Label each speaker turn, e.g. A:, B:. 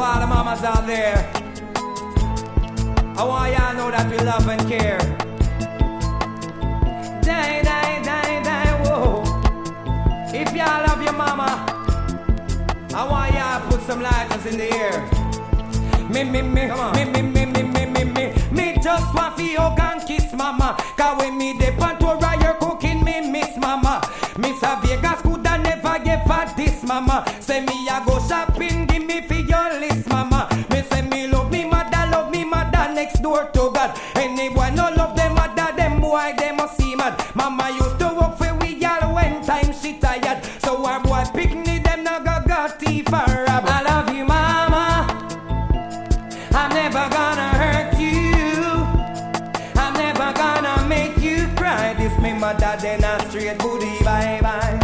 A: all the mamas out there, I want y'all know that we love and care. Die, die, die, die, whoa. If y'all love your mama, I want y'all put some lighters in the air. Me, just want to hug and kiss mama. Cause when me dey pantora, you're cooking me miss mama. Miss a Vegas coulda never give her this mama. Say me a go shopping, give me for your list mama. Me say me love me mother next door to God. Anyone no love them mother, them boy they must see mad. Mama used to work for we all when time she tired. So our boy picnic them no go thief or rob. I love you mama, I'm never gonna hurt you. I'm never gonna make you cry. This me mother then a straight booty bye bye.